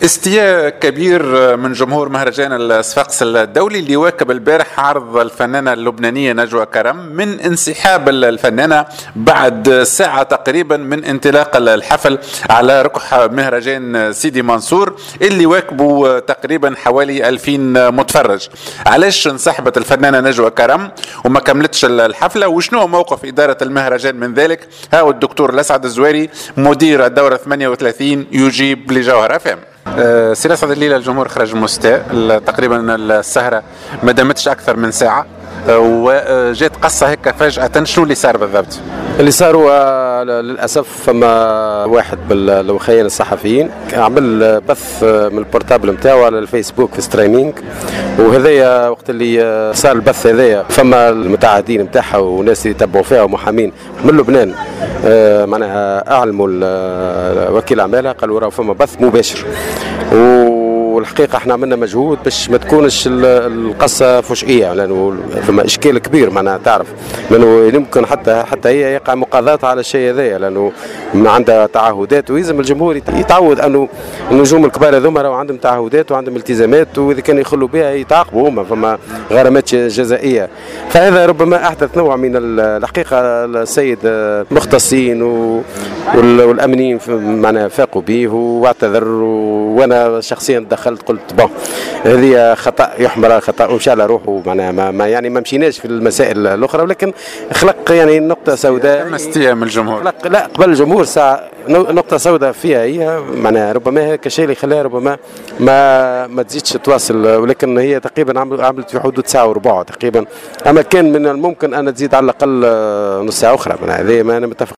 استياء كبير من جمهور مهرجان الصفاقس الدولي اللي واكب البارح عرض الفنانة اللبنانية نجوى كرم من انسحاب الفنانة بعد ساعة تقريبا من انطلاق الحفل على ركح مهرجان سيدي منصور اللي واكبوا تقريبا حوالي 2000 متفرج. علاش انسحبت الفنانة نجوى كرم وما كملتش الحفلة، وشنو موقف إدارة المهرجان من ذلك؟ ها الدكتور الأسعد الزويري مدير الدورة 38 يجيب لجوهر FM. سي أسعد، الليلة الجمهور خرج مستاء، تقريبا السهرة ما دامتش أكثر من ساعة وجات قصة هيك فجأة، شنو اللي صار بالضبط؟ اللي صار هو للأسف فما واحد بالوخيين الصحفيين عمل بث من البورتابل نتاعو على الفيسبوك في ستريمينج، وهذايا وقت اللي صار البث هذايا فما المتعهدين نتاعها وناس اللي يتبعوا فيها ومحامين من لبنان معناها أعلموا وكيل أعمالها، قالوا راه فما بث مباشر. والحقيقه احنا عملنا مجهود باش ما تكونش القصه فجئيه، لانه فما اشكال كبير معناها تعرف، لانه يمكن حتى هي يقع مقاضاه على الشيء هذايا، لانه عندها تعهدات ويلزم الجمهور يتعود انه النجوم الكبار هذوما راهو عندهم تعهدات وعندهم التزامات، واذا كانوا يخلوا بها يتعاقبوا هما، فما غرامات جزائيه. فهذا ربما احدث نوع من الحقيقه. السيد المختصين والامنيين معناها فاقوا به واعتذر، وانا شخصيا دخلت قلت بون هذه خطا يحمل خطا ومشى على روحه، معناها ما يعني ما مشيناش في المسائل الاخرى، ولكن خلق يعني نقطه سوداء استياء من الجمهور. لا قبل الجمهور ساعه نقطه سوداء فيها هي معناها ربما هيك شيء اللي خلاها ربما ما تزيدش تواصل، ولكن هي تقريبا عملت في حدود ساعه وربع تقريبا، اما كان من الممكن ان تزيد على الاقل نص ساعه اخرى. هذه ما انا متفق